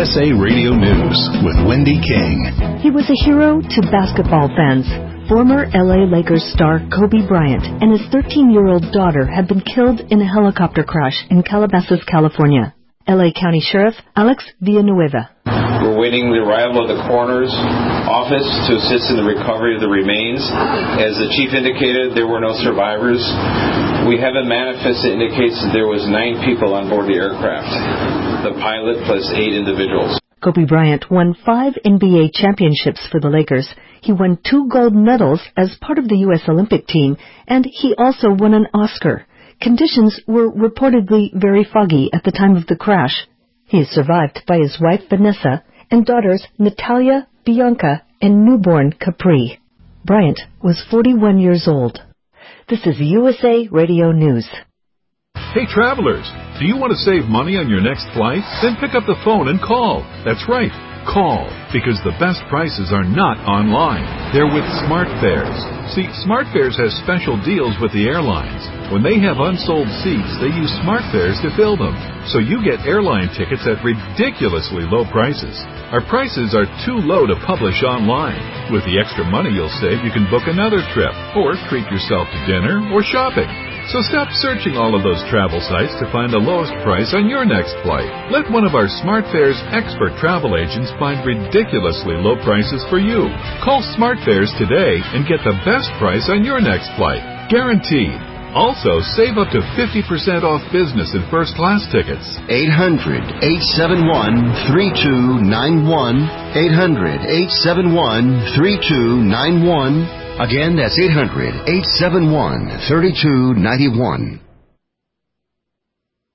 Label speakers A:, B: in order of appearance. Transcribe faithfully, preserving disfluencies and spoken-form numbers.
A: S A Radio News with Wendy King.
B: He was a hero to basketball fans. Former L A Lakers star Kobe Bryant and his thirteen-year-old daughter have been killed in a helicopter crash in Calabasas, California. L A County Sheriff Alex Villanueva.
C: We're waiting the arrival of the coroner's office to assist in the recovery of the remains. As the chief indicated, there were no survivors. We have a manifest that indicates that there was nine people on board the aircraft. The pilot plus eight individuals.
B: Kobe Bryant won five N B A championships for the Lakers. He won two gold medals as part of the U S Olympic team, and he also won an Oscar. Conditions were reportedly very foggy at the time of the crash. He is survived by his wife Vanessa and daughters Natalia, Bianca, and newborn Capri. Bryant was forty-one years old. This is U S A Radio News.
D: Hey travelers, do you want to save money on your next flight? Then pick up the phone and call. That's right, call, because the best prices are not online. They're with SmartFares. See, SmartFares has special deals with the airlines. When they have unsold seats, they use SmartFares to fill them. So you get airline tickets at ridiculously low prices. Our prices are too low to publish online. With the extra money you'll save, you can book another trip, or treat yourself to dinner or shopping. So stop searching all of those travel sites to find the lowest price on your next flight. Let one of our SmartFares expert travel agents find ridiculously low prices for you. Call SmartFares today and get the best price on your next flight. Guaranteed. Also, save up to fifty percent off business and first class tickets.
E: eight hundred, eight seven one, three two nine one. eight hundred, eight seven one, three two nine one. Again, that's eight hundred, eight seven one, three two nine one.